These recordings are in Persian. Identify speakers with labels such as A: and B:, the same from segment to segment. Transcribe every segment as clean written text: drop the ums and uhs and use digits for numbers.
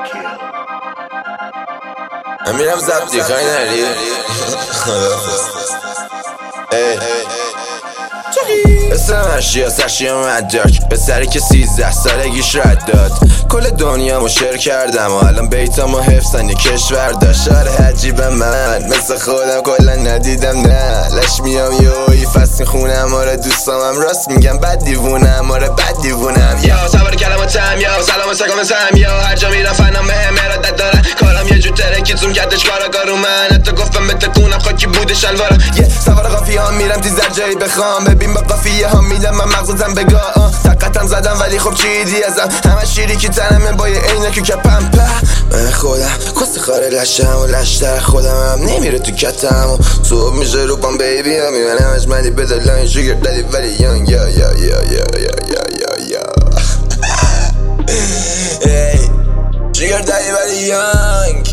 A: من میرم زبطی کاری نری اسم اشیا سرشی مدرک به سری که 13 سالگیش رد داد. کل دنیا مو شیر کردم و الان بیتامو حفظن یه کشور داشت. آره عجیبه من مثل خودم کلا ندیدم نه لش میام یوی فصل خونم. آره دوستامم راست میگم بد دیوونم. آره بد دیوونم یا سوار کلماتم یا سلام و سکامتم یا هر جا میرم فنم بهم ارادت دارن. کارم یه جور ترکی زوم کردش کارو من حتی گفتم بتکونم خاکی بوده شلوارم. سوار قافیه هم میرم تیزر جایی بخوام ببین با قافیه هم میدم من مغزم بگاه. طاقتم زدم ولی خب چی دی ازم همه شیری که تنمه با یه عینه که کپم من خودم کسی خاره لشم و لشتر خودم هم نمیره تو کتم و صبح میشه روپام بیبی هم میبنم اجمدی بدلن شگر دادی ولی یانگ یا یا یا یا یا یا یا یا شگر دادی ولی یانگ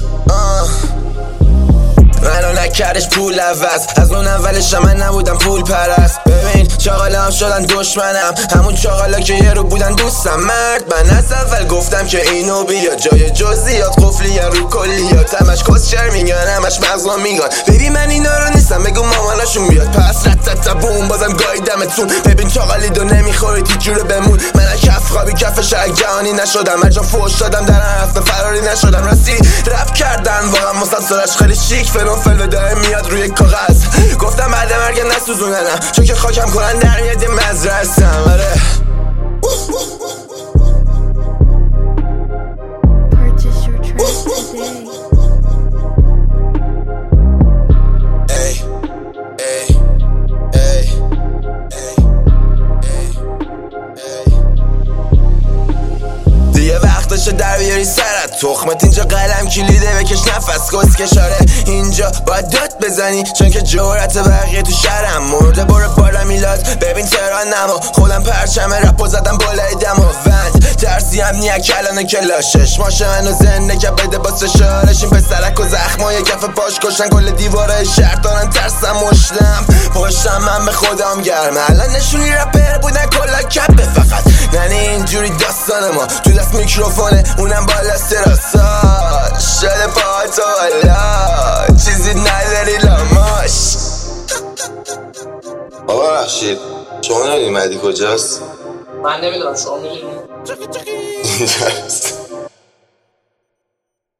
A: منو نکردش پول عوض از اون اولش من نبودم پول پرست. ببین چاقالا هم شدن دشمنم همون چاقالا که یه رو بودن دوستم. مرد من از اول گفتم که اینو بیا جای جزئیات قفلی رو کلیات همش کسچر میگن همش مغزم میگن. ببین من اینا رو نیستم بگو ماماناشون بیاد پس رت بوم بازم گایدمتون. ببین چاقالی دو نمیخورید هیچ جوره بمون. من کف خوابی کف شهر جهانی نشدم هر جا فوش دادم در هفته فراری نشدم. راستی رپ کردن واقعا مسلسلش خیلی شیک فلان بده میاد روی کاغذ. گفتم بعد مرگم نسوزوننم چون که خاکم کنن در میاد یه مزرعه هستم. آره
B: Purchase your tracks today. دیگه وقتشه در بیاری سرت تخمت اینجا قلم کلیده بکش نفس کس کشاره. اینجا باید داد بزنی چون که جورت بقیه تو شهرم مرده برو بالا میلاد. ببین تهران نما خودم پرچم رپو زدم بالای دم و وند ترسی هم نیا کلانه کلاشش ماشه منو زنده که بده با سشارش. این پسرک و زخمای کف پاش کشن کل دیواره شهر دارن ترسم مشتم پشتم من به خودم گرمه. الان نشونی رپر بودن کلا کپه فقط ننه اینجوری داستان ما تو دست میکروفونه اونم بالا سراسا شده پاهاتو بالا چیزی نداری لاماش. آقا بخشید شما نمیدونی مهدی کجاست؟
C: من نمیدونم شما میدونی؟
A: اینجاست.